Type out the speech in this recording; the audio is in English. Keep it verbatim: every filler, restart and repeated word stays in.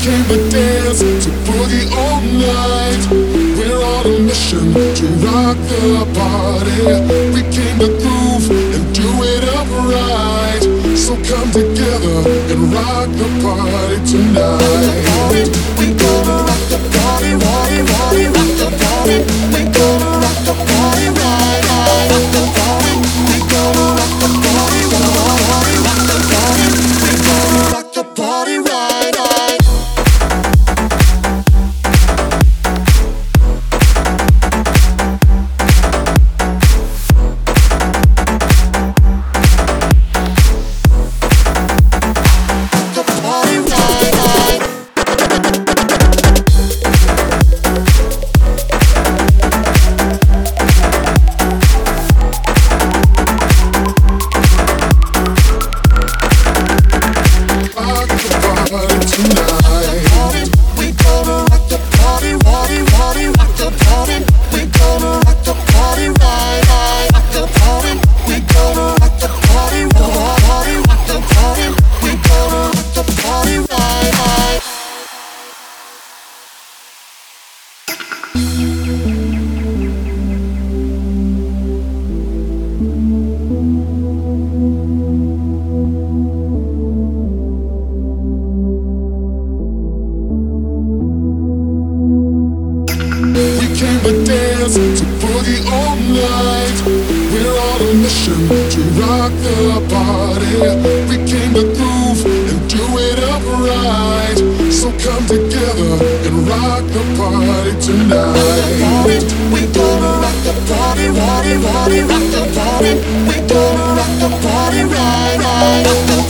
came to dance, to boogie all night. We're on a mission to rock the party. We came to groove and do it upright. So come together and rock the party tonight. We gonna rock the party, party, party, rock the party. We gonna rock the party right, right, rock the party. We gonna rock the party, party, rock the party. We gonna rock the party right, right. To boogie all night. We're on a mission to rock the party. We came to groove and do it upright. So come together and rock the party tonight. We gonna rock the party, party, party, rock the party. We gonna rock the party right, right, rock the